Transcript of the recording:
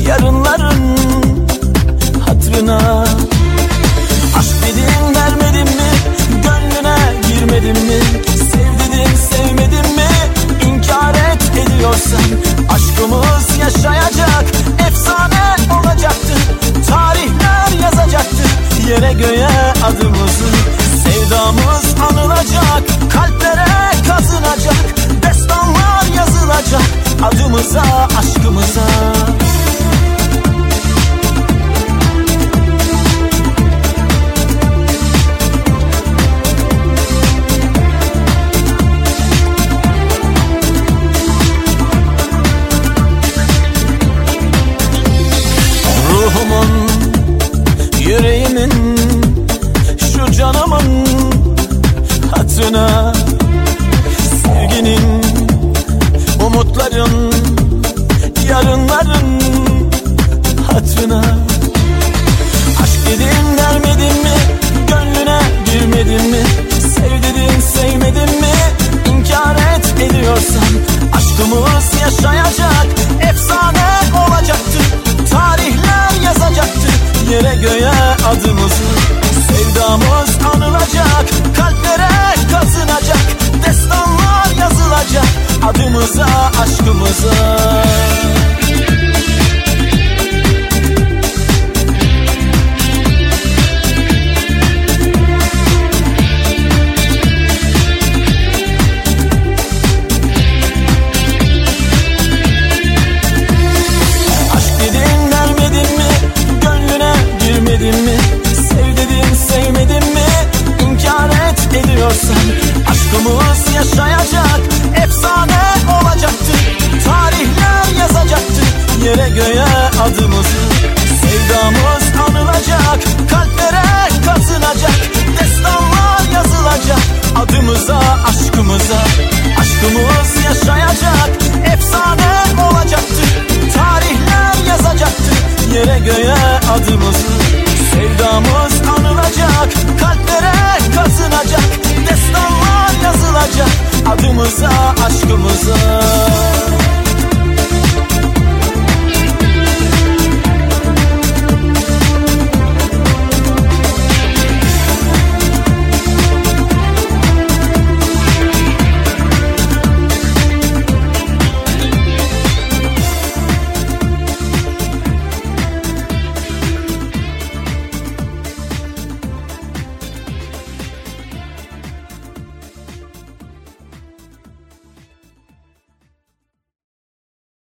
yarınların hatırına. Aşk dedim vermedim mi, gönlüne girmedim mi? Sev dedim sevmedim mi? İnkar ediyorsan aşkımız yaşayacak, efsane olacaktı, tarihler yazacaktı yere göğe adımızı. Sevdamız anılacak, kalplere kazınacak, destanlar yazılacak adımıza, aşkımıza. Ruhumun, yüreğimin, şu canımın hatırına. Sevginin, umutların, yarınların hatırına. Aşk dedim vermedin mi, gönlüne girmedin mi? Sev dedim sevmedin mi? İnkar ediyorsan aşkımız yaşayacak, efsane olacaktı, tarihler yazacaktı yere göğe adımızı. Sevdamız anılacak, kalplere kazınacak, destanlar yazılacak adımıza, aşkımıza. Aşkımız yaşayacak, efsane olacaktı, tarihler yazacaktı yere göğe adımızı. Sevdamız anılacak, kalplere kazınacak, destanlar yazılacak adımıza, aşkımıza. Aşkımız yaşayacak, efsane olacaktı, tarihler yazacaktı yere göğe adımızı. Sevdamız anılacak, kalplere kazınacak, destanlar yazılacak adımıza, aşkımıza.